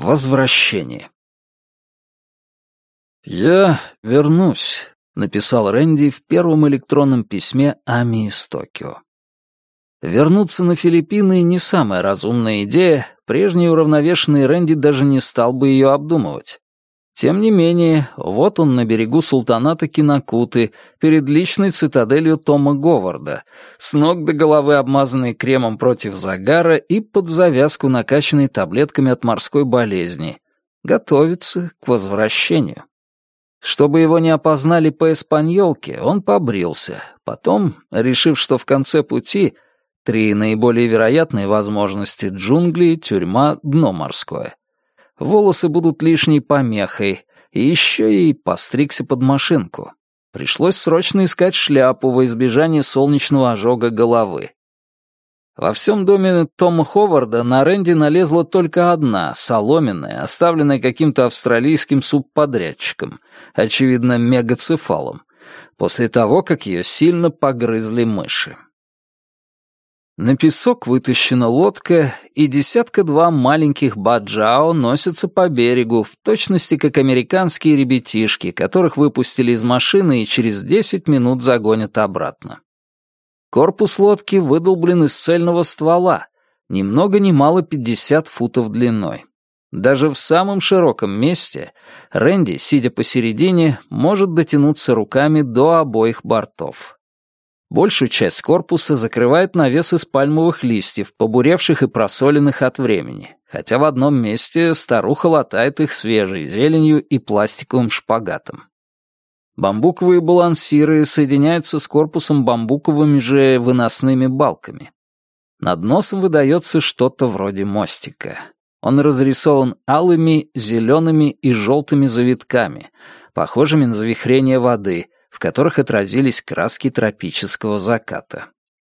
Возвращение. «Я вернусь», — написал Рэнди в первом электронном письме Ами из Токио. Вернуться на Филиппины — не самая разумная идея, прежний уравновешенный Рэнди даже не стал бы ее обдумывать. Тем не менее, вот он на берегу султаната Кинокуты, перед личной цитаделью Тома Говарда, с ног до головы обмазанный кремом против загара и под завязку накачанный таблетками от морской болезни. Готовится к возвращению. Чтобы его не опознали по эспаньолке, он побрился. Потом, решив, что в конце пути 3 наиболее вероятные возможности — джунгли, тюрьма, дно морское. Волосы будут лишней помехой, и еще и постригся под машинку. Пришлось срочно искать шляпу во избежание солнечного ожога головы. Во всем доме Тома Ховарда на Рэнди налезла только одна, соломенная, оставленная каким-то австралийским субподрядчиком, очевидно, мегацефалом, после того, как ее сильно погрызли мыши. На песок вытащена лодка, и 1-2 маленьких баджао носятся по берегу, в точности как американские ребятишки, которых выпустили из машины и через 10 минут загонят обратно. Корпус лодки выдолблен из цельного ствола, ни много ни мало 50 футов длиной. Даже в самом широком месте Рэнди, сидя посередине, может дотянуться руками до обоих бортов. Большую часть корпуса закрывает навес из пальмовых листьев, побуревших и просоленных от времени, хотя в одном месте старуха латает их свежей зеленью и пластиковым шпагатом. Бамбуковые балансиры соединяются с корпусом бамбуковыми же выносными балками. Над носом выдается что-то вроде мостика. Он разрисован алыми, зелеными и желтыми завитками, похожими на завихрение воды, в которых отразились краски тропического заката.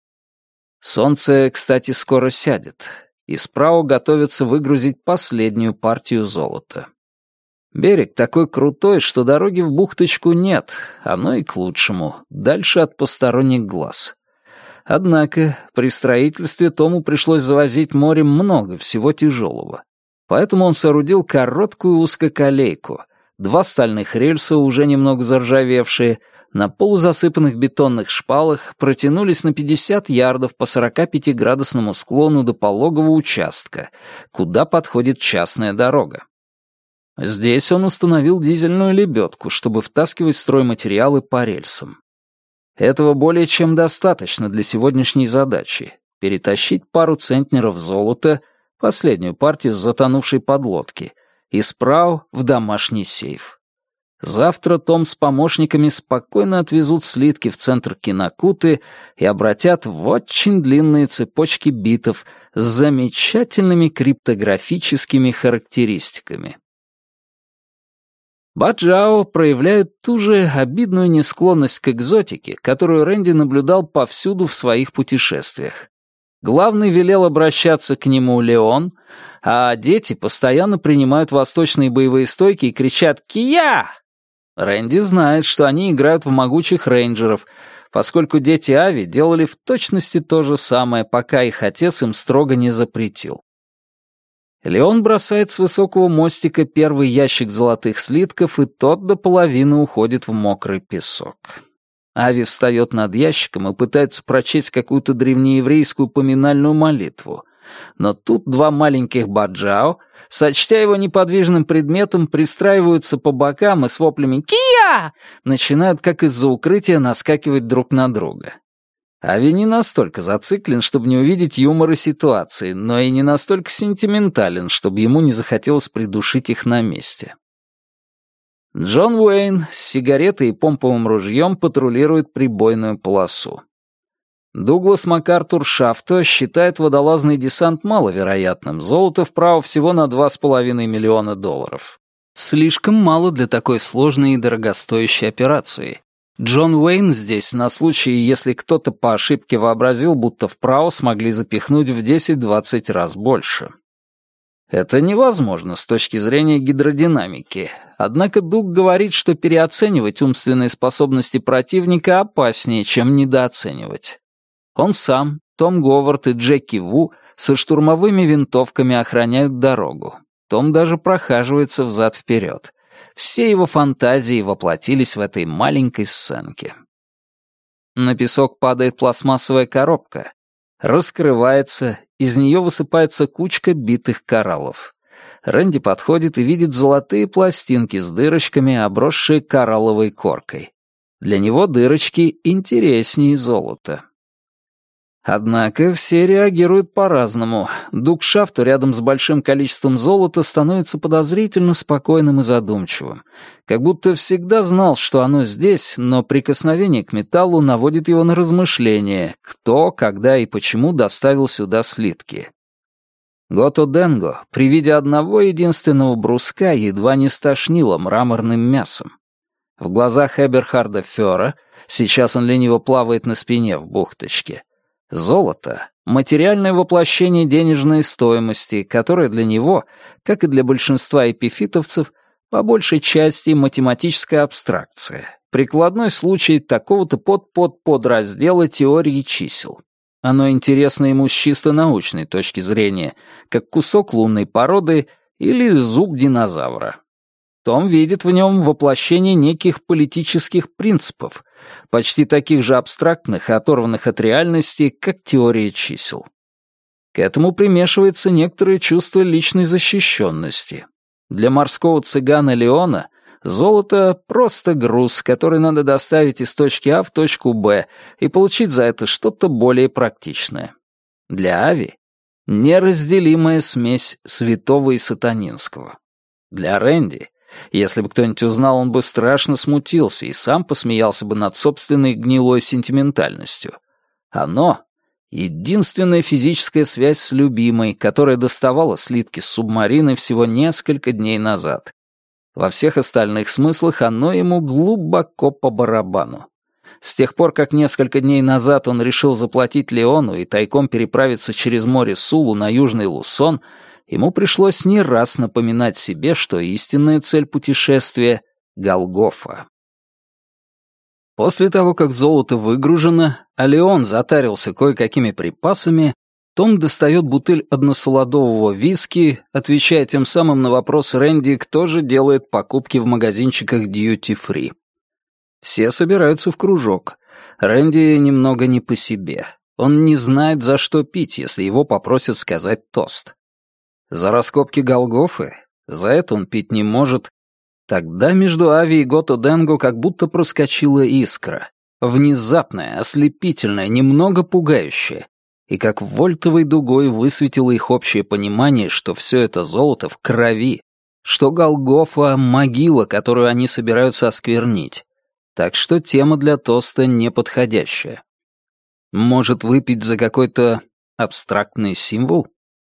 Солнце, кстати, скоро сядет, и справа готовятся выгрузить последнюю партию золота. Берег такой крутой, что дороги в бухточку нет, оно и к лучшему, дальше от посторонних глаз. Однако при строительстве Тому пришлось завозить морем много всего тяжелого. Поэтому он соорудил короткую узкоколейку, 2 стальных рельса, уже немного заржавевшие, на полузасыпанных бетонных шпалах протянулись на 50 ярдов по 45-градусному склону до пологого участка, куда подходит частная дорога. Здесь он установил дизельную лебедку, чтобы втаскивать стройматериалы по рельсам. Этого более чем достаточно для сегодняшней задачи — перетащить пару центнеров золота, последнюю партию с затонувшей подлодки, из прау в домашний сейф. Завтра Том с помощниками спокойно отвезут слитки в центр Кинокуты и обратят в очень длинные цепочки битов с замечательными криптографическими характеристиками. Баджао проявляют ту же обидную несклонность к экзотике, которую Рэнди наблюдал повсюду в своих путешествиях. Главный велел обращаться к нему Леон, а дети постоянно принимают восточные боевые стойки и кричат «Кия!». Рэнди знает, что они играют в могучих рейнджеров, поскольку дети Ави делали в точности то же самое, пока их отец им строго не запретил. Леон бросает с высокого мостика первый ящик золотых слитков, и тот до половины уходит в мокрый песок. Ави встает над ящиком и пытается прочесть какую-то древнееврейскую поминальную молитву. Но тут 2 маленьких баджао, сочтя его неподвижным предметом, пристраиваются по бокам и с воплями «Кия!» начинают, как из-за укрытия, наскакивать друг на друга. Ави не настолько зациклен, чтобы не увидеть юмора ситуации, но и не настолько сентиментален, чтобы ему не захотелось придушить их на месте. Джон Уэйн с сигаретой и помповым ружьем патрулирует прибойную полосу. Дуглас МакАртур Шафто считает водолазный десант маловероятным, золото вправо всего на $2,5 миллиона. Слишком мало для такой сложной и дорогостоящей операции. Джон Уэйн здесь на случай, если кто-то по ошибке вообразил, будто вправо смогли запихнуть в 10-20 раз больше. Это невозможно с точки зрения гидродинамики, однако Дуг говорит, что переоценивать умственные способности противника опаснее, чем недооценивать. Он сам, Том Говард и Джеки Ву со штурмовыми винтовками охраняют дорогу. Том даже прохаживается взад-вперед. Все его фантазии воплотились в этой маленькой сценке. На песок падает пластмассовая коробка. Раскрывается, из нее высыпается кучка битых кораллов. Рэнди подходит и видит золотые пластинки с дырочками, обросшие коралловой коркой. Для него дырочки интереснее золота. Однако все реагируют по-разному. Дуг Шафту рядом с большим количеством золота становится подозрительно спокойным и задумчивым. Как будто всегда знал, что оно здесь, но прикосновение к металлу наводит его на размышления, кто, когда и почему доставил сюда слитки. Гото Денго при виде одного единственного бруска едва не стошнило мраморным мясом. В глазах Эберхарда Фёра, сейчас он лениво плавает на спине в бухточке, золото — материальное воплощение денежной стоимости, которое для него, как и для большинства эпифитовцев, по большей части математическая абстракция, прикладной случай такого-то подраздела теории чисел. Оно интересно ему с чисто научной точки зрения, как кусок лунной породы или зуб динозавра. Том видит в нем воплощение неких политических принципов, почти таких же абстрактных и оторванных от реальности, как теория чисел. К этому примешивается некоторое чувство личной защищенности. Для морского цыгана Леона золото — просто груз, который надо доставить из точки А в точку Б и получить за это что-то более практичное. Для Ави — неразделимая смесь святого и сатанинского. Для Рэнди — если бы кто-нибудь узнал, он бы страшно смутился и сам посмеялся бы над собственной гнилой сентиментальностью. Оно — единственная физическая связь с любимой, которая доставала слитки с субмарины всего несколько дней назад. Во всех остальных смыслах оно ему глубоко по барабану. С тех пор, как несколько дней назад он решил заплатить Леону и тайком переправиться через море Сулу на Южный Лусон, ему пришлось не раз напоминать себе, что истинная цель путешествия — Голгофа. После того, как золото выгружено, а Леон затарился кое-какими припасами, Том достает бутыль односолодового виски, отвечая тем самым на вопрос Рэнди, кто же делает покупки в магазинчиках дьюти-фри. Все собираются в кружок. Рэнди немного не по себе. Он не знает, за что пить, если его попросят сказать тост. За раскопки Голгофы? За это он пить не может. Тогда между Ави и Гото Денго как будто проскочила искра. Внезапная, ослепительная, немного пугающая. И как вольтовой дугой высветило их общее понимание, что все это золото в крови, что Голгофа — могила, которую они собираются осквернить. Так что тема для тоста неподходящая. Может, выпить за какой-то абстрактный символ?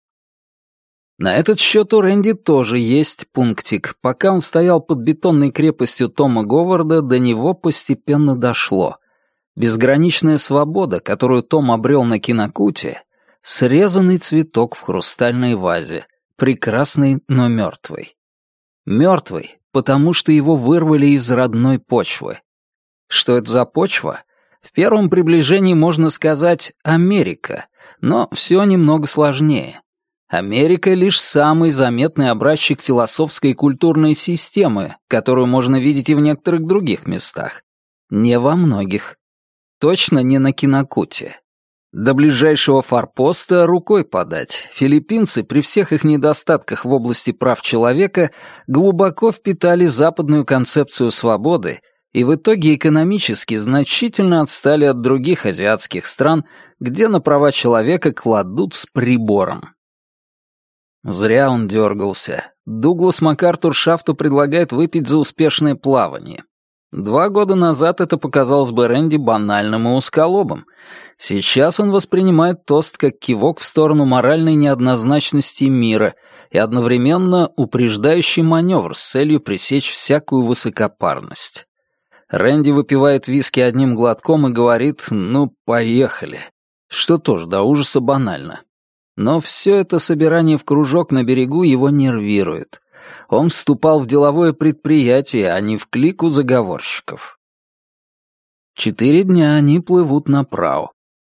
На этот счет у Рэнди тоже есть пунктик. Пока он стоял под бетонной крепостью Тома Говарда, до него постепенно дошло. Безграничная свобода, которую Том обрел на Кинокуте, срезанный цветок в хрустальной вазе, прекрасный, но мертвый. Мертвый, потому что его вырвали из родной почвы. Что это за почва? В первом приближении можно сказать «Америка», но все немного сложнее. Америка — лишь самый заметный образчик философской и культурной системы, которую можно видеть и в некоторых других местах. Не во многих. Точно не на Кинокуте. До ближайшего форпоста рукой подать. Филиппинцы при всех их недостатках в области прав человека глубоко впитали западную концепцию свободы и в итоге экономически значительно отстали от других азиатских стран, где на права человека кладут с прибором. Зря он дергался. Дуглас МакАртур Шафту предлагает выпить за успешное плавание. 2 года назад это показалось бы Рэнди банальным и узколобым. Сейчас он воспринимает тост как кивок в сторону моральной неоднозначности мира и одновременно упреждающий маневр с целью пресечь всякую высокопарность. Рэнди выпивает виски одним глотком и говорит «ну, поехали», что тоже до ужаса банально. Но все это собирание в кружок на берегу его нервирует. Он вступал в деловое предприятие, а не в клику заговорщиков. 4 дня они плывут на прау.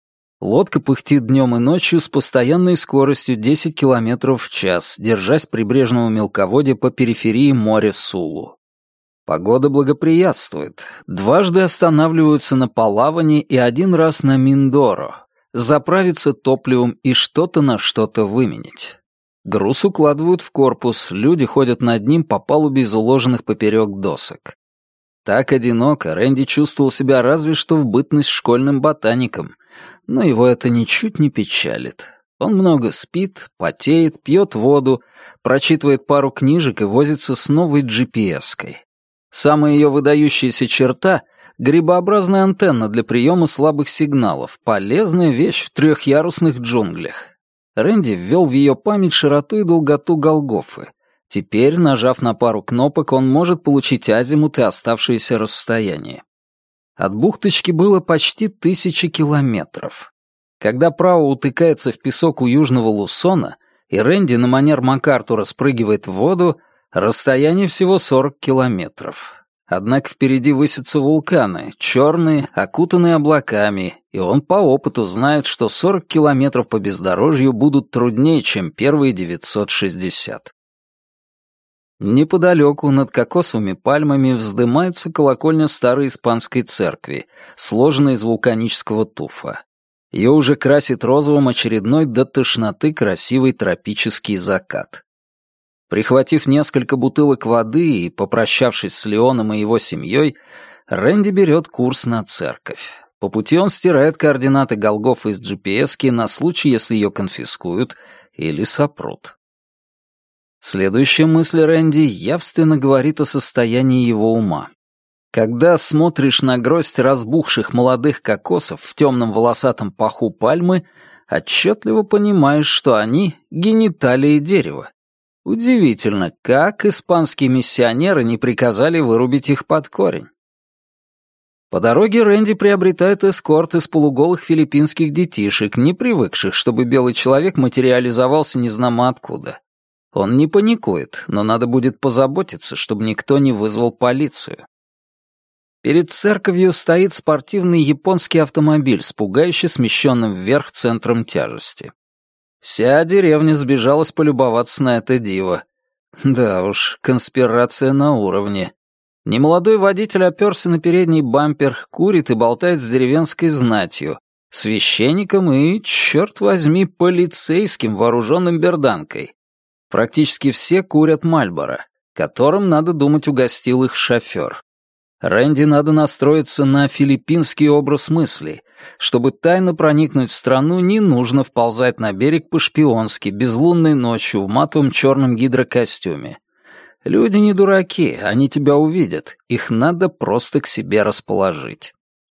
Лодка пыхтит днем и ночью с постоянной скоростью 10 км в час, держась прибрежного мелководья по периферии моря Сулу. Погода благоприятствует. Дважды останавливаются на Палаване и один раз на Миндоро. Заправиться топливом и что-то на что-то выменить. Груз укладывают в корпус, люди ходят над ним по палубе из уложенных поперек досок. Так одиноко Рэнди чувствовал себя разве что в бытность школьным ботаником, но его это ничуть не печалит. Он много спит, потеет, пьет воду, прочитывает пару книжек и возится с новой GPS-кой. Самая ее выдающаяся черта — грибообразная антенна для приема слабых сигналов, полезная вещь в трехъярусных джунглях. Рэнди ввел в ее память широту и долготу Голгофы. Теперь, нажав на пару кнопок, он может получить азимут и оставшееся расстояние. От бухточки было почти 1000 километров. Когда право утыкается в песок у южного Лусона, и Рэнди на манер МакАртура спрыгивает в воду, расстояние всего 40 километров. Однако впереди высятся вулканы, черные, окутанные облаками, и он по опыту знает, что 40 километров по бездорожью будут труднее, чем первые 960. Неподалеку, над кокосовыми пальмами, вздымается колокольня старой испанской церкви, сложенная из вулканического туфа. Ее уже красит розовым очередной до тошноты красивый тропический закат. Прихватив несколько бутылок воды и попрощавшись с Леоном и его семьей, Рэнди берет курс на церковь. По пути он стирает координаты Голгофы из GPS-ки на случай, если ее конфискуют или сопрут. Следующая мысль Рэнди явственно говорит о состоянии его ума. Когда смотришь на гроздь разбухших молодых кокосов в темном волосатом паху пальмы, отчетливо понимаешь, что они — гениталии дерева. Удивительно, как испанские миссионеры не приказали вырубить их под корень. По дороге Рэнди приобретает эскорт из полуголых филиппинских детишек, не привыкших, чтобы белый человек материализовался незнамо откуда. Он не паникует, но надо будет позаботиться, чтобы никто не вызвал полицию. Перед церковью стоит спортивный японский автомобиль с пугающе смещенным вверх центром тяжести. Вся деревня сбежалась полюбоваться на это диво. Да уж, конспирация на уровне. Немолодой водитель оперся на передний бампер, курит и болтает с деревенской знатью, священником и, черт возьми, полицейским, вооруженным берданкой. Практически все курят Мальборо, которым, надо думать, угостил их шофер. Рэнди надо настроиться на филиппинский образ мыслей. Чтобы тайно проникнуть в страну, не нужно вползать на берег по-шпионски, безлунной ночью, в матовом черном гидрокостюме. Люди не дураки, они тебя увидят, их надо просто к себе расположить.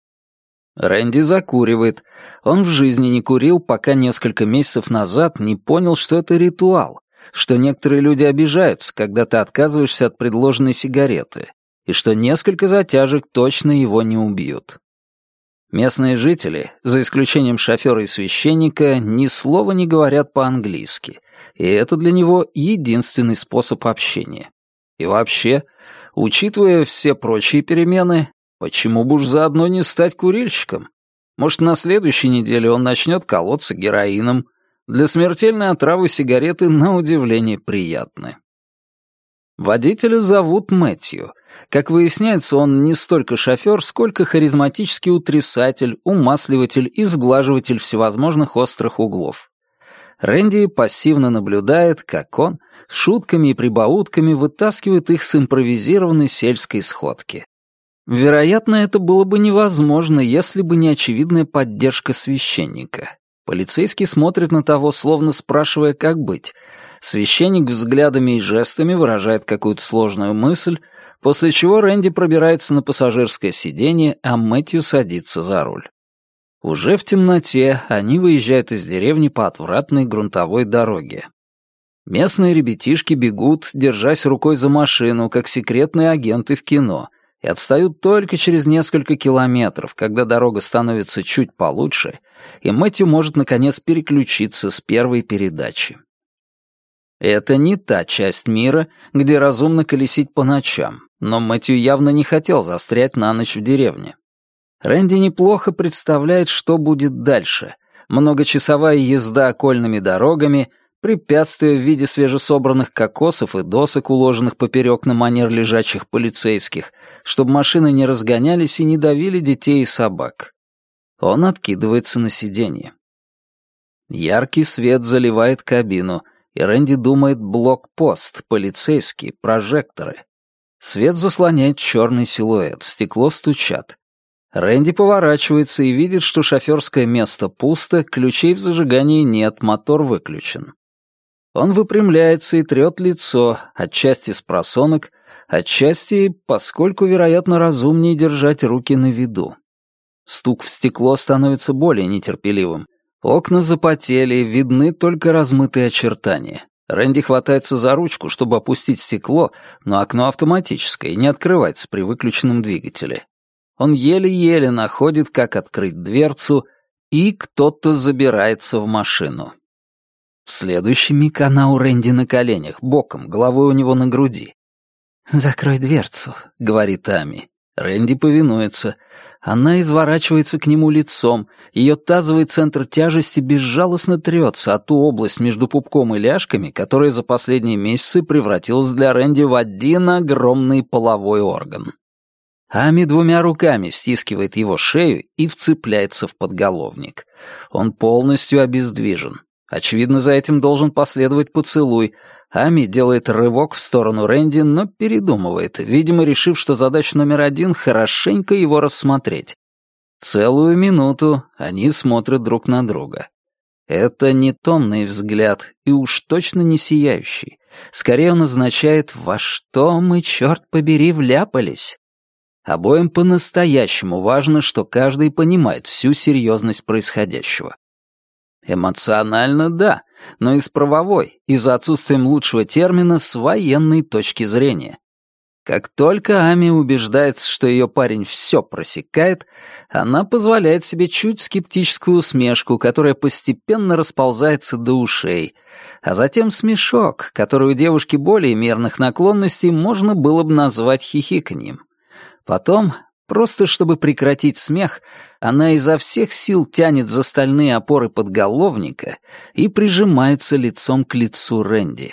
Рэнди закуривает. Он в жизни не курил, пока несколько месяцев назад не понял, что это ритуал, что некоторые люди обижаются, когда ты отказываешься от предложенной сигареты, и что несколько затяжек точно его не убьют. Местные жители, за исключением шофера и священника, ни слова не говорят по-английски, и это для него единственный способ общения. И вообще, учитывая все прочие перемены, почему бы уж заодно не стать курильщиком? Может, на следующей неделе он начнет колоться героином. Для смертельной отравы сигареты, на удивление, приятны. Водителя зовут Мэтью. Как выясняется, он не столько шофер, сколько харизматический утрясатель, умасливатель и сглаживатель всевозможных острых углов. Рэнди пассивно наблюдает, как он шутками и прибаутками вытаскивает их с импровизированной сельской сходки. Вероятно, это было бы невозможно, если бы не очевидная поддержка священника. Полицейский смотрит на того, словно спрашивая, как быть. Священник взглядами и жестами выражает какую-то сложную мысль, после чего Рэнди пробирается на пассажирское сиденье, а Мэтью садится за руль. Уже в темноте они выезжают из деревни по отвратной грунтовой дороге. Местные ребятишки бегут, держась рукой за машину, как секретные агенты в кино, и отстают только через несколько километров, когда дорога становится чуть получше, и Мэтью может, наконец, переключиться с первой передачи. Это не та часть мира, где разумно колесить по ночам, но Мэтью явно не хотел застрять на ночь в деревне. Рэнди неплохо представляет, что будет дальше. многочасовая езда окольными дорогами, препятствия в виде свежесобранных кокосов и досок, уложенных поперек на манер лежачих полицейских, чтобы машины не разгонялись и не давили детей и собак. Он откидывается на сиденье. Яркий свет заливает кабину, и Рэнди думает: блокпост, полицейские, прожекторы. Свет заслоняет черный силуэт, в стекло стучат. Рэнди поворачивается и видит, что шоферское место пусто, ключей в зажигании нет, мотор выключен. Он выпрямляется и трет лицо, отчасти с просонок, отчасти, поскольку, вероятно, разумнее держать руки на виду. Стук в стекло становится более нетерпеливым. Окна запотели, видны только размытые очертания. Рэнди хватается за ручку, чтобы опустить стекло, но окно автоматическое и не открывается при выключенном двигателе. Он еле-еле находит, как открыть дверцу, и кто-то забирается в машину. В следующий миг она у Рэнди на коленях, боком, головой у него на груди. «Закрой дверцу», — говорит Ами. Рэнди повинуется. Она изворачивается к нему лицом, ее тазовый центр тяжести безжалостно трется о ту область между пупком и ляжками, которая за последние месяцы превратилась для Рэнди в один огромный половой орган. Ами двумя руками стискивает его шею и вцепляется в подголовник. Он полностью обездвижен. Очевидно, за этим должен последовать поцелуй. Ами делает рывок в сторону Рэнди, но передумывает, видимо, решив, что задача номер один — хорошенько его рассмотреть. Целую минуту они смотрят друг на друга. Это не томный взгляд и уж точно не сияющий. Скорее он означает «во что мы, черт побери, вляпались?». Обоим по-настоящему важно, что каждый понимает всю серьезность происходящего. Эмоционально — да, но и с правовой, и за отсутствием лучшего термина, с военной точки зрения. Как только Ами убеждается, что ее парень все просекает, она позволяет себе чуть скептическую усмешку, которая постепенно расползается до ушей, а затем смешок, который у девушки более мирных наклонностей можно было бы назвать хихиканьем. Потом, просто чтобы прекратить смех, она изо всех сил тянет за стальные опоры подголовника и прижимается лицом к лицу Рэнди.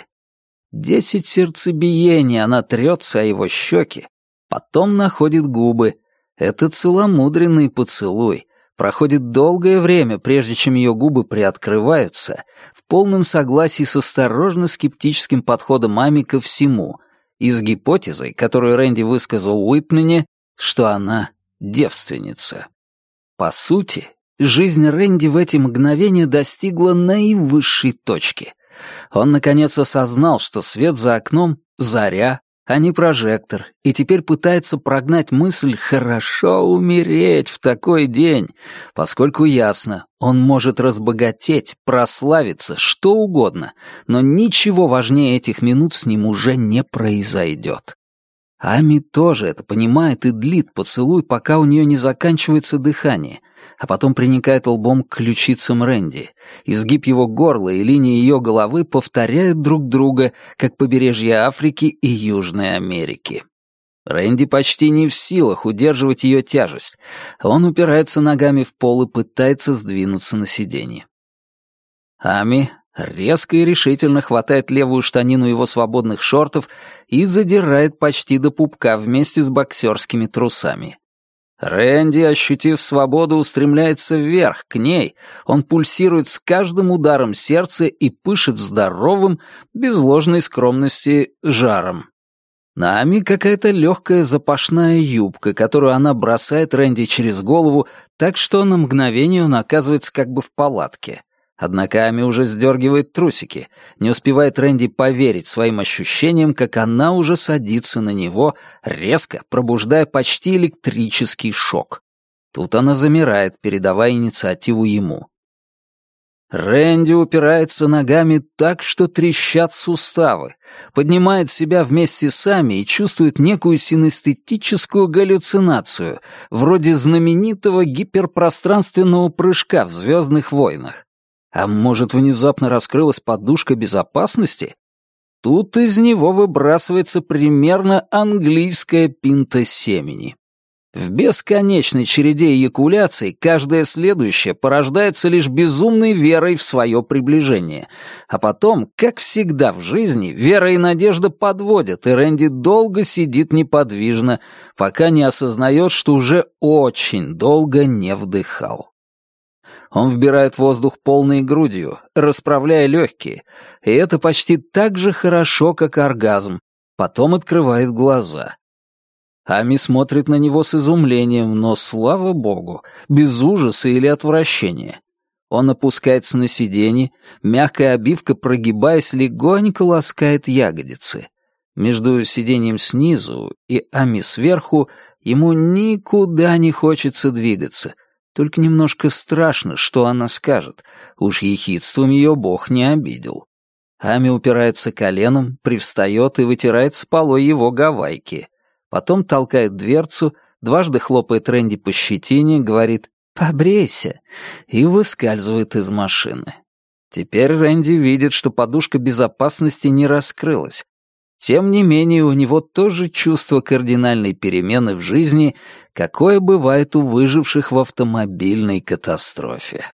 10 сердцебиений она трется о его щеки, потом находит губы. Это целомудренный поцелуй. Проходит долгое время, прежде чем ее губы приоткрываются, в полном согласии с осторожно-скептическим подходом Ами ко всему, и с гипотезой, которую Рэнди высказал Уитмене, что она девственница. По сути, жизнь Рэнди в эти мгновения достигла наивысшей точки. Он, наконец, осознал, что свет за окном — заря, а не прожектор, и теперь пытается прогнать мысль «хорошо умереть в такой день», поскольку ясно, он может разбогатеть, прославиться, что угодно, но ничего важнее этих минут с ним уже не произойдет. Ами тоже это понимает и длит поцелуй, пока у нее не заканчивается дыхание, а потом приникает лбом к ключицам Рэнди. Изгиб его горла и линии ее головы повторяют друг друга, как побережье Африки и Южной Америки. Рэнди почти не в силах удерживать ее тяжесть. Он упирается ногами в пол и пытается сдвинуться на сиденье. Ами резко и решительно хватает левую штанину его свободных шортов и задирает почти до пупка вместе с боксерскими трусами. Рэнди, ощутив свободу, устремляется вверх, к ней. Он пульсирует с каждым ударом сердца и пышет здоровым, без ложной скромности, жаром. На Ами какая-то легкая запашная юбка, которую она бросает Рэнди через голову, так что на мгновение он оказывается как бы в палатке. Однако Ами уже сдергивает трусики. Не успевает Рэнди поверить своим ощущениям, как она уже садится на него, резко пробуждая почти электрический шок. Тут она замирает, передавая инициативу ему. Рэнди упирается ногами так, что трещат суставы, поднимает себя вместе с Ами и чувствует некую синестетическую галлюцинацию, вроде знаменитого гиперпространственного прыжка в «Звездных войнах». А может, внезапно раскрылась подушка безопасности? Тут из него выбрасывается примерно английская пинта семени. В бесконечной череде эякуляций каждая следующая порождается лишь безумной верой в свое приближение. А потом, как всегда в жизни, вера и надежда подводят, и Рэнди долго сидит неподвижно, пока не осознает, что уже очень долго не вдыхал. Он вбирает воздух полной грудью, расправляя легкие, и это почти так же хорошо, как оргазм. Потом открывает глаза. Ами смотрит на него с изумлением, но, слава богу, без ужаса или отвращения. Он опускается на сиденье, мягкая обивка, прогибаясь, легонько ласкает ягодицы. Между сиденьем снизу и Ами сверху ему никуда не хочется двигаться, только немножко страшно, что она скажет. Уж ехидством ее бог не обидел. Ами упирается коленом, привстает и вытирает с полой его гавайки. Потом толкает дверцу, дважды хлопает Рэнди по щетине, говорит «побрейся» и выскальзывает из машины. Теперь Рэнди видит, что подушка безопасности не раскрылась. Тем не менее, у него тоже чувство кардинальной перемены в жизни, какое бывает у выживших в автомобильной катастрофе.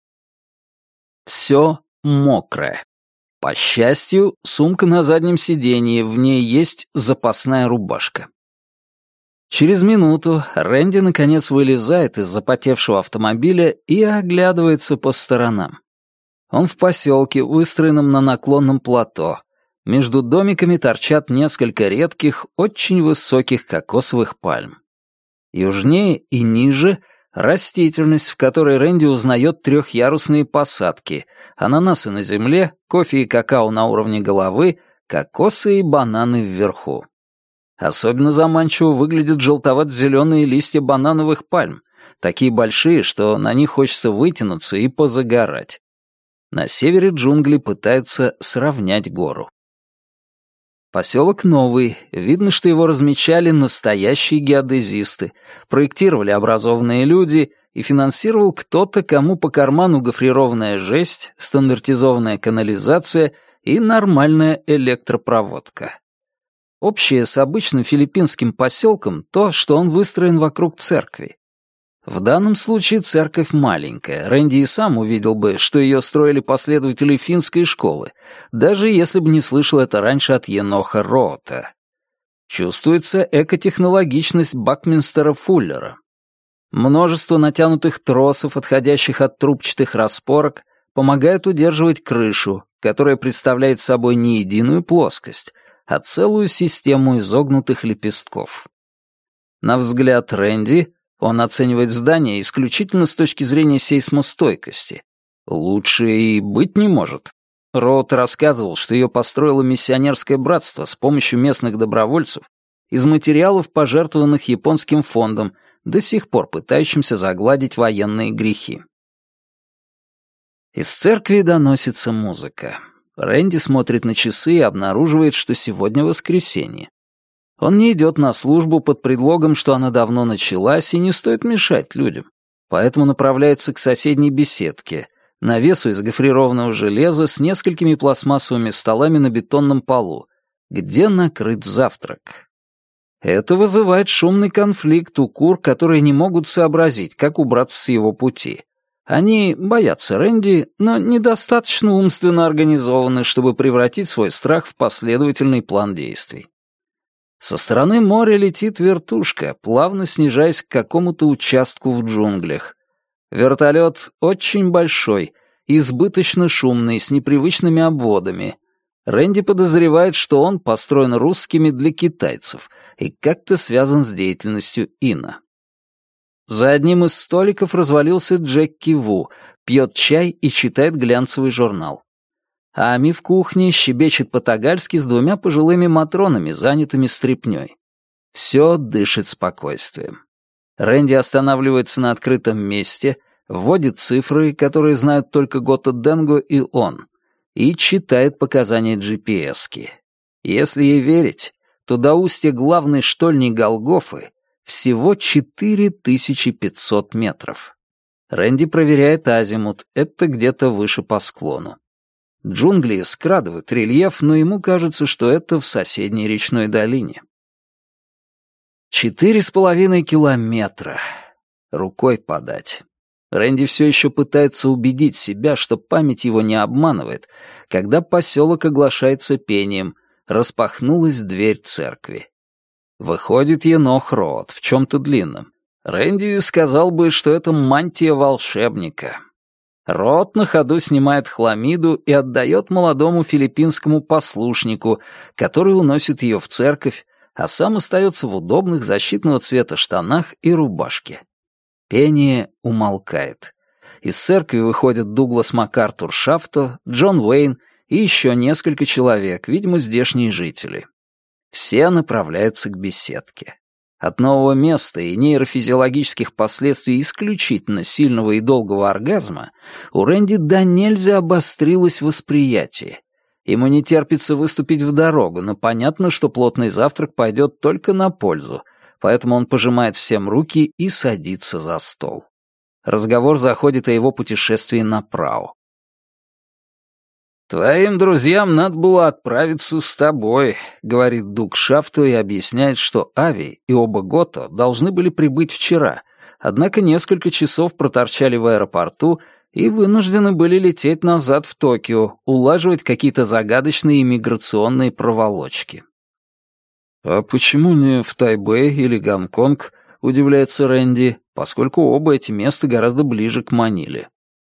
Все мокрое. По счастью, сумка на заднем сиденье, в ней есть запасная рубашка. Через минуту Рэнди наконец вылезает из запотевшего автомобиля и оглядывается по сторонам. Он в поселке, выстроенном на наклонном плато. Между домиками торчат несколько редких, очень высоких кокосовых пальм. Южнее и ниже — растительность, в которой Рэнди узнает трехъярусные посадки, ананасы на земле, кофе и какао на уровне головы, кокосы и бананы вверху. Особенно заманчиво выглядят желтовато-зеленые листья банановых пальм, такие большие, что на них хочется вытянуться и позагорать. На севере джунгли пытаются сравнять гору. Поселок новый, видно, что его размечали настоящие геодезисты, проектировали образованные люди и финансировал кто-то, кому по карману гофрированная жесть, стандартизованная канализация и нормальная электропроводка. Общее с обычным филиппинским поселком то, что он выстроен вокруг церкви. В данном случае церковь маленькая. Рэнди и сам увидел бы, что ее строили последователи финской школы, даже если бы не слышал это раньше от Еноха Роота. Чувствуется экотехнологичность Бакминстера Фуллера. Множество натянутых тросов, отходящих от трубчатых распорок, помогают удерживать крышу, которая представляет собой не единую плоскость, а целую систему изогнутых лепестков. На взгляд Рэнди, он оценивает здание исключительно с точки зрения сейсмостойкости. Лучше и быть не может. Роуд рассказывал, что ее построило миссионерское братство с помощью местных добровольцев из материалов, пожертвованных японским фондом, до сих пор пытающимся загладить военные грехи. Из церкви доносится музыка. Рэнди смотрит на часы и обнаруживает, что сегодня воскресенье. Он не идет на службу под предлогом, что она давно началась и не стоит мешать людям, поэтому направляется к соседней беседке, навесу из гофрированного железа с несколькими пластмассовыми столами на бетонном полу, где накрыт завтрак. Это вызывает шумный конфликт у кур, которые не могут сообразить, как убраться с его пути. Они боятся Рэнди, но недостаточно умственно организованы, чтобы превратить свой страх в последовательный план действий. Со стороны моря летит вертушка, плавно снижаясь к какому-то участку в джунглях. Вертолет очень большой, избыточно шумный, с непривычными обводами. Рэнди подозревает, что он построен русскими для китайцев и как-то связан с деятельностью Ина. За одним из столиков развалился Джеки Ву, пьет чай и читает глянцевый журнал. А Ами в кухне щебечет по-тагальски с двумя пожилыми матронами, занятыми стряпнёй. Все дышит спокойствием. Рэнди останавливается на открытом месте, вводит цифры, которые знают только Гота Денго и он, и читает показания GPS-ки. Если ей верить, то до устья главной штольни Голгофы всего 4500 метров. Рэнди проверяет азимут, это где-то выше по склону. Джунгли скрадывают рельеф, но ему кажется, что это в соседней речной долине. 4,5 километра. Рукой подать. Рэнди все еще пытается убедить себя, что память его не обманывает, когда поселок оглашается пением, распахнулась дверь церкви. Выходит Енох Роуд в чем-то длинном. Рэнди сказал бы, что это мантия волшебника. Роуд на ходу снимает хламиду и отдает молодому филиппинскому послушнику, который уносит ее в церковь, а сам остается в удобных защитного цвета штанах и рубашке. Пение умолкает. Из церкви выходят Дуглас МакАртур Шафто, Джон Уэйн и еще несколько человек, видимо, здешние жители. Все направляются к беседке. От нового места и нейрофизиологических последствий исключительно сильного и долгого оргазма у Рэнди до нельзя обострилось восприятие. Ему не терпится выступить в дорогу, но понятно, что плотный завтрак пойдет только на пользу, поэтому он пожимает всем руки и садится за стол. Разговор заходит о его путешествии на Прау. «Твоим друзьям надо было отправиться с тобой», — говорит Дуг Шафто и объясняет, что Ави и оба Гото должны были прибыть вчера, однако несколько часов проторчали в аэропорту и вынуждены были лететь назад в Токио, улаживать какие-то загадочные иммиграционные проволочки. «А почему не в Тайбэй или Гонконг?» — удивляется Рэнди, поскольку оба эти места гораздо ближе к Маниле.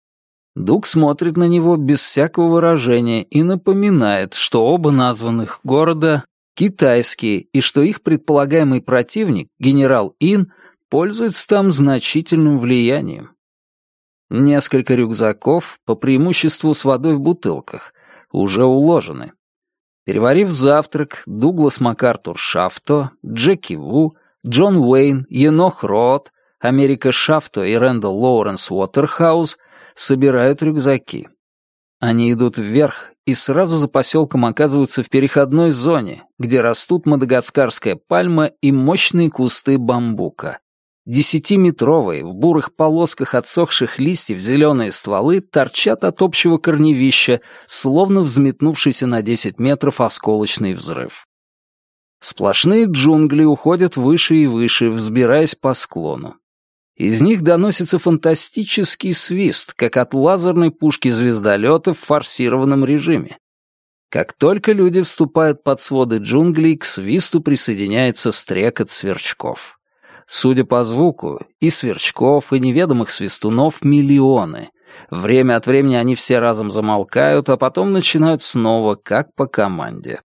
Дуг смотрит на него без всякого выражения и напоминает, что оба названных города китайские и что их предполагаемый противник, генерал Ин, пользуется там значительным влиянием. Несколько рюкзаков, по преимуществу с водой в бутылках, уже уложены. Переварив завтрак, Дуглас МакАртур Шафто, Джеки Ву, Джон Уэйн, Енох Роуд, Америка Шафто и Рэндалл Лоуренс Уотерхаус собирают рюкзаки. Они идут вверх и сразу за поселком оказываются в переходной зоне, где растут мадагаскарская пальма и мощные кусты бамбука. 10-метровые, в бурых полосках отсохших листьев зеленые стволы торчат от общего корневища, словно взметнувшийся на 10 метров осколочный взрыв. Сплошные джунгли уходят выше и выше, взбираясь по склону. Из них доносится фантастический свист, как от лазерной пушки звездолета в форсированном режиме. Как только люди вступают под своды джунглей, к свисту присоединяется стрекот сверчков. Судя по звуку, и сверчков, и неведомых свистунов миллионы. Время от времени они все разом замолкают, а потом начинают снова, как по команде.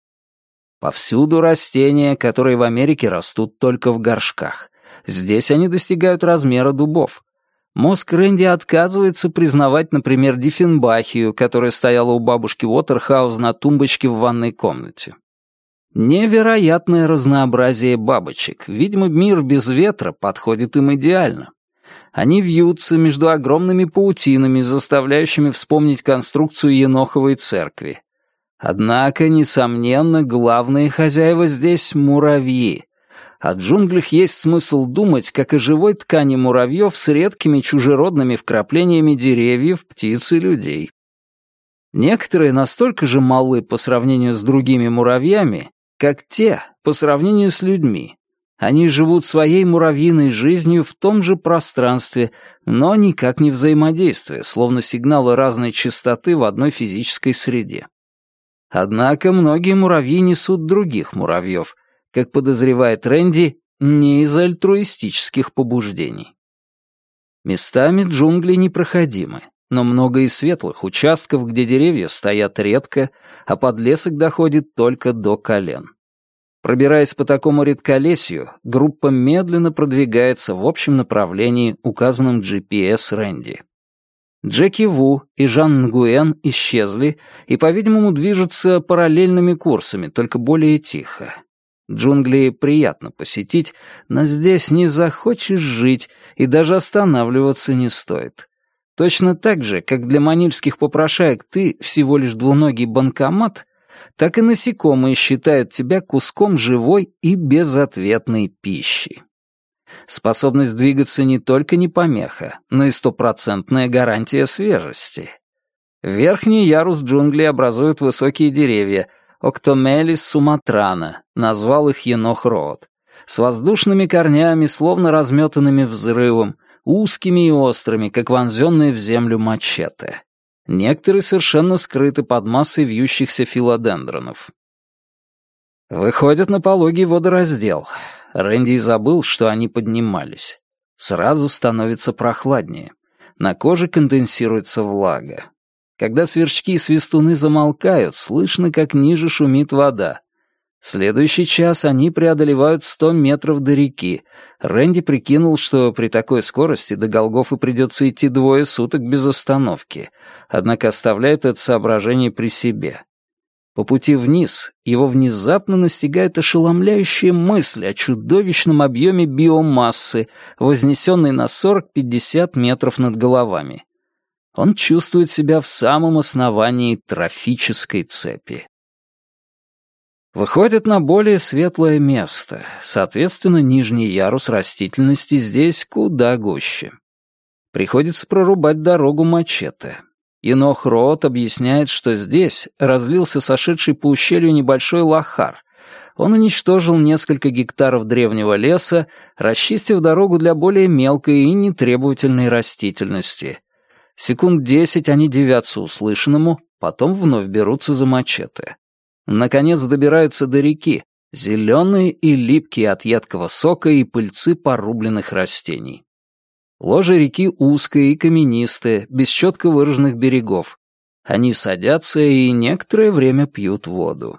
Повсюду растения, которые в Америке растут только в горшках. Здесь они достигают размера дубов. Мозг Рэнди отказывается признавать, например, диффенбахию, которая стояла у бабушки Уотерхаус на тумбочке в ванной комнате. Невероятное разнообразие бабочек. Видимо, мир без ветра подходит им идеально. Они вьются между огромными паутинами, заставляющими вспомнить конструкцию Еноховой церкви. Однако, несомненно, главные хозяева здесь — муравьи. О джунглях есть смысл думать, как о живой ткани муравьев с редкими чужеродными вкраплениями деревьев, птиц и людей. Некоторые настолько же малы по сравнению с другими муравьями, как те по сравнению с людьми. Они живут своей муравьиной жизнью в том же пространстве, но никак не взаимодействуя, словно сигналы разной частоты в одной физической среде. Однако многие муравьи несут других муравьев, как подозревает Рэнди, не из альтруистических побуждений. Местами джунгли непроходимы, но много и светлых участков, где деревья стоят редко, а подлесок доходит только до колен. Пробираясь по такому редколесью, группа медленно продвигается в общем направлении, указанном GPS Рэнди. Джеки Ву и Жан Нгуэн исчезли и, по-видимому, движутся параллельными курсами, только более тихо. Джунгли приятно посетить, но здесь не захочешь жить и даже останавливаться не стоит. Точно так же, как для манильских попрошаек ты всего лишь двуногий банкомат, так и насекомые считают тебя куском живой и безответной пищи. Способность двигаться не только не помеха, но и стопроцентная гарантия свежести. Верхний ярус джунглей образуют высокие деревья, Октомелис суматрана, назвал их Енох Роуд. с воздушными корнями, словно разметанными взрывом, узкими и острыми, как вонзенные в землю мачете. Некоторые совершенно скрыты под массой вьющихся филодендронов. Выходят на пологий водораздел. Рэнди и забыл, что они поднимались. Сразу становится прохладнее. На коже конденсируется влага. Когда сверчки и свистуны замолкают, слышно, как ниже шумит вода. Следующий час они преодолевают 100 метров до реки. Рэнди прикинул, что при такой скорости до Голгофы придется идти 2 суток без остановки, однако оставляет это соображение при себе. По пути вниз его внезапно настигает ошеломляющая мысль о чудовищном объеме биомассы, вознесенной на 40-50 метров над головами. Он чувствует себя в самом основании трофической цепи. Выходит на более светлое место, соответственно, нижний ярус растительности здесь куда гуще. Приходится прорубать дорогу мачете. Енох Роот объясняет, что здесь разлился сошедший по ущелью небольшой лохар. Он уничтожил несколько гектаров древнего леса, расчистив дорогу для более мелкой и нетребовательной растительности. Секунд 10 они дивятся услышанному, потом вновь берутся за мачете. Наконец добираются до реки, зеленые и липкие от едкого сока и пыльцы порубленных растений. Ложе реки узкое и каменистое, без четко выраженных берегов. Они садятся и некоторое время пьют воду.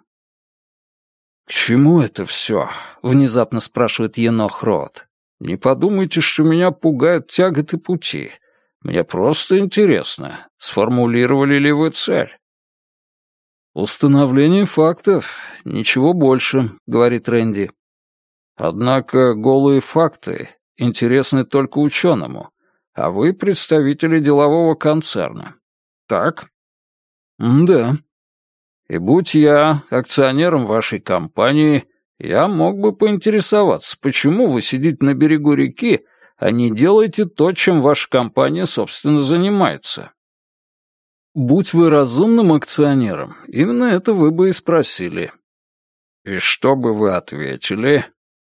«К чему это все?» — внезапно спрашивает Енох Роот. «Не подумайте, что меня пугают тяготы пути. Мне просто интересно, сформулировали ли вы цель?» «Установление фактов, ничего больше», — говорит Рэнди. «Однако голые факты интересны только ученому, а вы представители делового концерна. Так?» «Да. И будь я акционером вашей компании, я мог бы поинтересоваться, почему вы сидите на берегу реки, а не делаете то, чем ваша компания, собственно, занимается. Будь вы разумным акционером, именно это вы бы и спросили». «И что бы вы ответили?»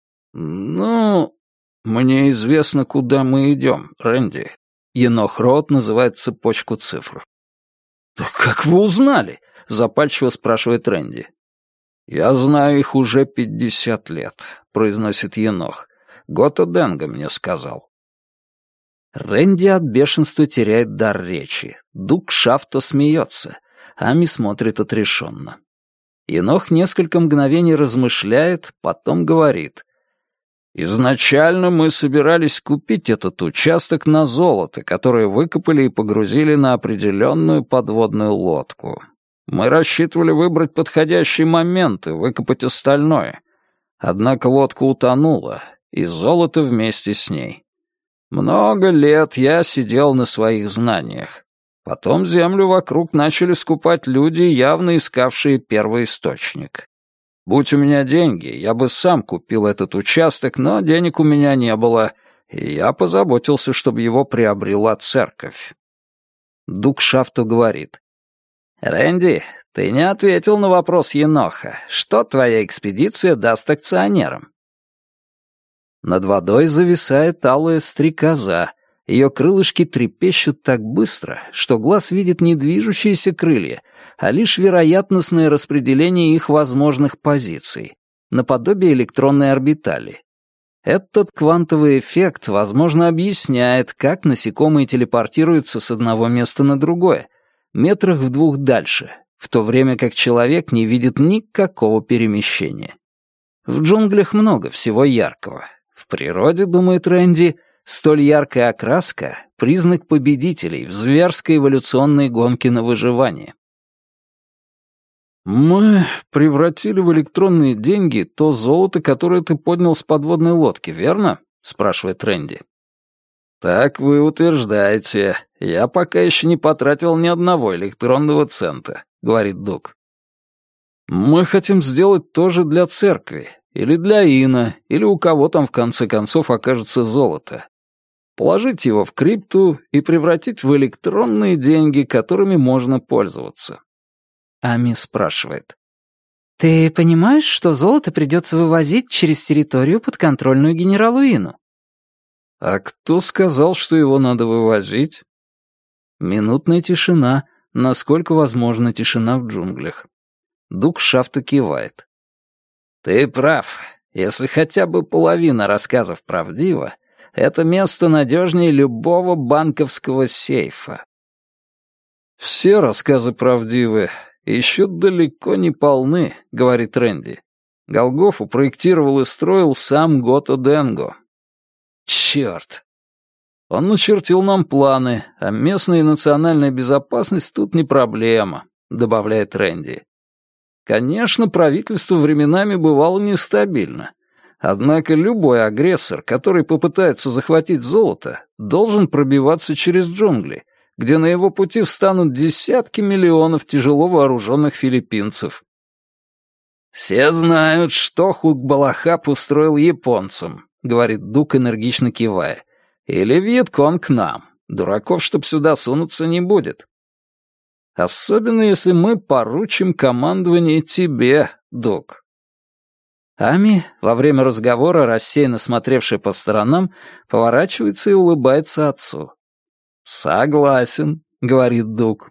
«Ну, мне известно, куда мы идем, Рэнди». Енох Роот называет цепочку цифр. «Как вы узнали?» — запальчиво спрашивает Рэнди. «Я знаю их уже 50 лет», — произносит Енох. «Гото Денга мне сказал». Рэнди от бешенства теряет дар речи. Дуг Шафто смеется. Ами смотрит отрешенно. Енох несколько мгновений размышляет, потом говорит. «Изначально мы собирались купить этот участок на золото, которое выкопали и погрузили на определенную подводную лодку. Мы рассчитывали выбрать подходящий момент и выкопать остальное. Однако лодка утонула, и золото вместе с ней. Много лет я сидел на своих знаниях. Потом землю вокруг начали скупать люди, явно искавшие первоисточник. Будь у меня деньги, я бы сам купил этот участок, но денег у меня не было, и я позаботился, чтобы его приобрела церковь». Дуг Шафто говорит. «Рэнди, ты не ответил на вопрос Еноха. Что твоя экспедиция даст акционерам?» Над водой зависает алая стрекоза. Ее крылышки трепещут так быстро, что глаз видит не движущиеся крылья, а лишь вероятностное распределение их возможных позиций, наподобие электронной орбитали. Этот квантовый эффект, возможно, объясняет, как насекомые телепортируются с одного места на другое, метрах в 2 дальше, в то время как человек не видит никакого перемещения. В джунглях много всего яркого. В природе, думает Рэнди, столь яркая окраска — признак победителей в зверской эволюционной гонке на выживание. «Мы превратили в электронные деньги то золото, которое ты поднял с подводной лодки, верно?» — спрашивает Рэнди. «Так вы утверждаете. Я пока еще не потратил ни одного электронного цента», — говорит Дуг. «Мы хотим сделать то же для церкви, или для Ина, или у кого там в конце концов окажется золото. Положить его в крипту и превратить в электронные деньги, которыми можно пользоваться». Ами спрашивает. «Ты понимаешь, что золото придется вывозить через территорию, подконтрольную генералу Ину?» «А кто сказал, что его надо вывозить?» Минутная тишина, насколько возможно тишина в джунглях. Дук Шафта кивает. «Ты прав. Если хотя бы половина рассказов правдива, это место надежнее любого банковского сейфа». «Все рассказы правдивы, еще далеко не полны», — говорит Рэнди. «Голгофу проектировал и строил сам Гото Денго». «Черт!» «Он начертил нам планы, а местная и национальная безопасность тут не проблема», — добавляет Рэнди. «Конечно, правительство временами бывало нестабильно. Однако любой агрессор, который попытается захватить золото, должен пробиваться через джунгли, где на его пути встанут десятки миллионов тяжело вооруженных филиппинцев». «Все знают, что Хук-Балахап устроил японцам», — говорит Дук, энергично кивая. «Или Вьетконг к нам. Дураков, чтоб сюда сунуться, не будет. Особенно, если мы поручим командование тебе, Дук». Ами, во время разговора, рассеянно смотревшая по сторонам, поворачивается и улыбается отцу. «Согласен», — говорит Дук.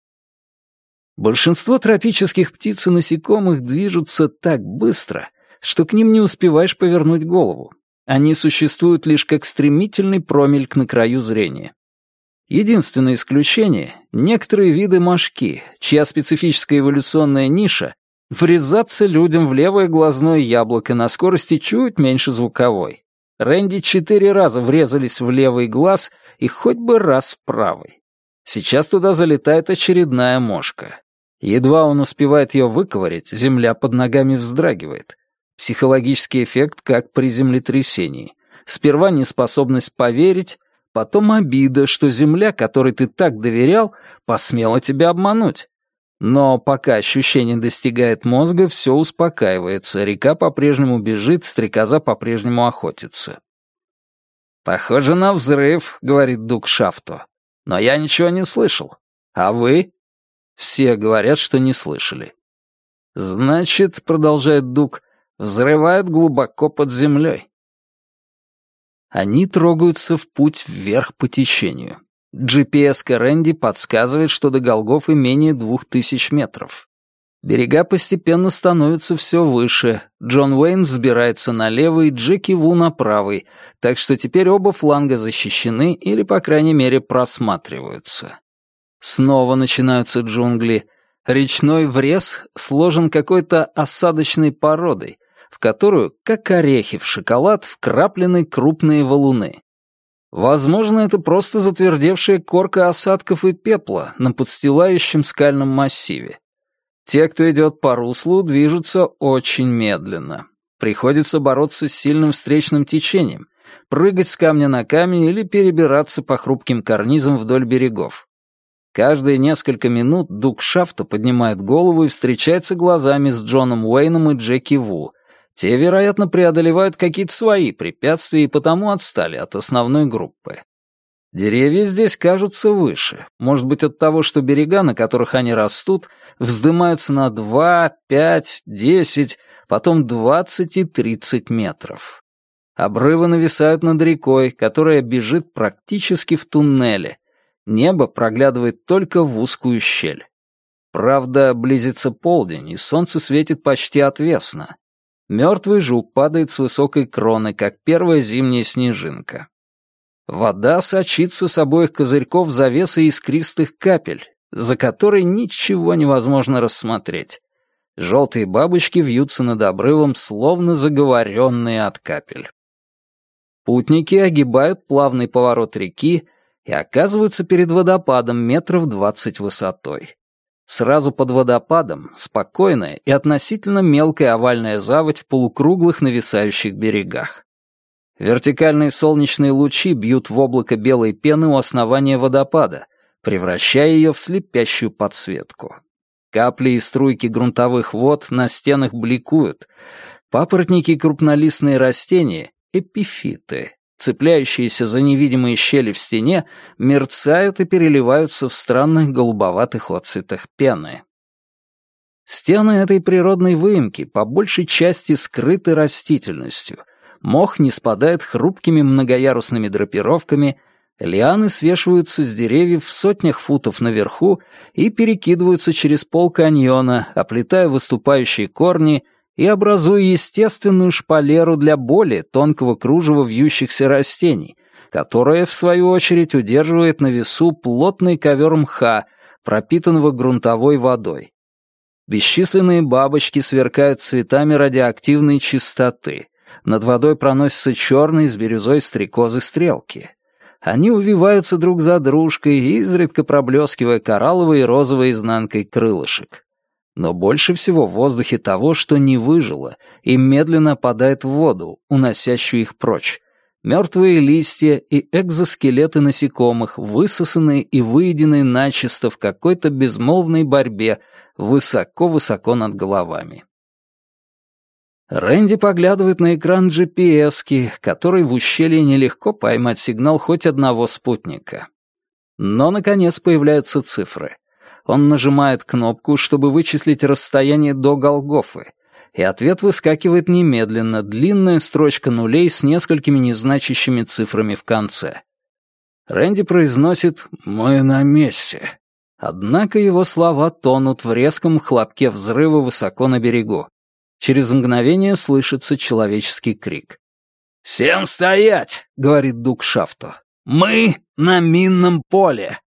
Большинство тропических птиц и насекомых движутся так быстро, что к ним не успеваешь повернуть голову. Они существуют лишь как стремительный промельк на краю зрения. Единственное исключение — некоторые виды мошки, чья специфическая эволюционная ниша — врезаться людям в левое глазное яблоко на скорости чуть меньше звуковой. Рэнди 4 раза врезались в левый глаз и хоть бы раз в правый. Сейчас туда залетает очередная мошка. Едва он успевает ее выковырять, земля под ногами вздрагивает. Психологический эффект, как при землетрясении. Сперва неспособность поверить, потом обида, что земля, которой ты так доверял, посмела тебя обмануть. Но пока ощущение достигает мозга, все успокаивается, река по-прежнему бежит, стрекоза по-прежнему охотится. «Похоже на взрыв», — говорит Дук Шафто. «Но я ничего не слышал. А вы?» Все говорят, что не слышали. «Значит, — продолжает Дук, — взрывают глубоко под землей». Они трогаются в путь вверх по течению. GPS-ка Рэнди подсказывает, что до Голгофы менее 2000 метров. Берега постепенно становятся все выше. Джон Уэйн взбирается на левый, Джеки Ву на правый, так что теперь оба фланга защищены или, по крайней мере, просматриваются. Снова начинаются джунгли. Речной врез сложен какой-то осадочной породой, в которую, как орехи в шоколад, вкраплены крупные валуны. Возможно, это просто затвердевшая корка осадков и пепла на подстилающем скальном массиве. Те, кто идет по руслу, движутся очень медленно. Приходится бороться с сильным встречным течением, прыгать с камня на камень или перебираться по хрупким карнизам вдоль берегов. Каждые несколько минут Дук Шафта поднимает голову и встречается глазами с Джоном Уэйном и Джеки Ву. Те, вероятно, преодолевают какие-то свои препятствия и потому отстали от основной группы. Деревья здесь кажутся выше, может быть, от того, что берега, на которых они растут, вздымаются на 2, 5, 10, потом 20 и 30 метров. Обрывы нависают над рекой, которая бежит практически в туннеле. Небо проглядывает только в узкую щель. Правда, близится полдень, и солнце светит почти отвесно. Мертвый жук падает с высокой кроны, как первая зимняя снежинка. Вода сочится с обоих козырьков завесой искристых капель, за которой ничего невозможно рассмотреть. Желтые бабочки вьются над обрывом, словно заговоренные от капель. Путники огибают плавный поворот реки и оказываются перед водопадом метров 20 высотой. Сразу под водопадом спокойная и относительно мелкая овальная заводь в полукруглых нависающих берегах. Вертикальные солнечные лучи бьют в облако белой пены у основания водопада, превращая ее в слепящую подсветку. Капли и струйки грунтовых вод на стенах бликуют. Папоротники и крупнолистные растения — эпифиты, цепляющиеся за невидимые щели в стене, мерцают и переливаются в странных голубоватых отцветах пены. Стены этой природной выемки по большей части скрыты растительностью. Мох не спадает хрупкими многоярусными драпировками, лианы свешиваются с деревьев в сотнях футов наверху и перекидываются через пол каньона, оплетая выступающие корни и образуя естественную шпалеру для более тонкого кружева вьющихся растений, которое, в свою очередь, удерживает на весу плотный ковер мха, пропитанного грунтовой водой. Бесчисленные бабочки сверкают цветами радиоактивной чистоты. Над водой проносятся черные с бирюзой стрекозы стрелки. Они увиваются друг за дружкой, изредка проблескивая коралловой и розовой изнанкой крылышек. Но больше всего в воздухе того, что не выжило, и медленно опадает в воду, уносящую их прочь. Мертвые листья и экзоскелеты насекомых, высосанные и выеденные начисто в какой-то безмолвной борьбе, высоко-высоко над головами. Рэнди поглядывает на экран GPS-ки, который в ущелье нелегко поймать сигнал хоть одного спутника. Но, наконец, появляются цифры. Он нажимает кнопку, чтобы вычислить расстояние до Голгофы, и ответ выскакивает немедленно, длинная строчка нулей с несколькими незначащими цифрами в конце. Рэнди произносит «Мы на месте». Однако его слова тонут в резком хлопке взрыва высоко на берегу. Через мгновение слышится человеческий крик. «Всем стоять!» — говорит Дуг Шафто. «Мы на минном поле!»